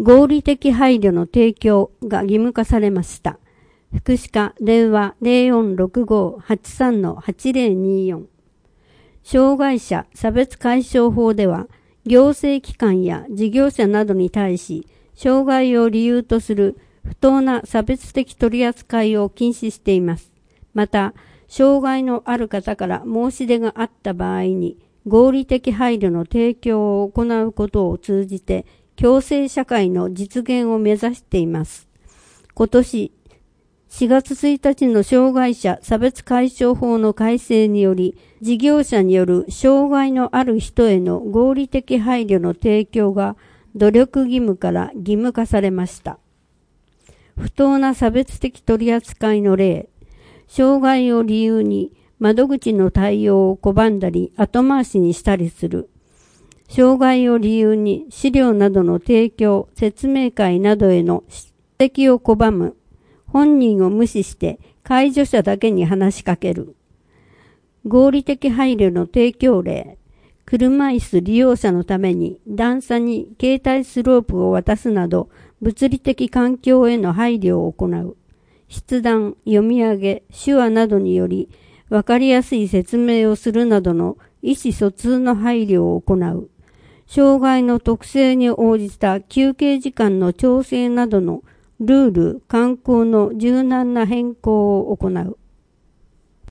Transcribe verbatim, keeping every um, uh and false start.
合理的配慮の提供が義務化されました。福祉課電話 ゼロよんろくご はちさん はちゼロによん。障害者差別解消法では、行政機関や事業者などに対し、障害を理由とする不当な差別的取り扱いを禁止しています。また、障害のある方から申し出があった場合に、合理的配慮の提供を行うことを通じて、共生社会の実現を目指しています。今年しがつついたちの障害者差別解消法の改正により、事業者による障害のある人への合理的配慮の提供が努力義務から義務化されました。不当な差別的取り扱いの例、障害を理由に窓口の対応を拒んだり後回しにしたりする。障害を理由に資料などの提供、説明会などへの指摘を拒む。本人を無視して介助者だけに話しかける。合理的配慮の提供例。車椅子利用者のために段差に携帯スロープを渡すなど物理的環境への配慮を行う。筆談、読み上げ、手話などにより分かりやすい説明をするなどの意思疎通の配慮を行う。障害の特性に応じた休憩時間の調整などのルール、慣行の柔軟な変更を行う。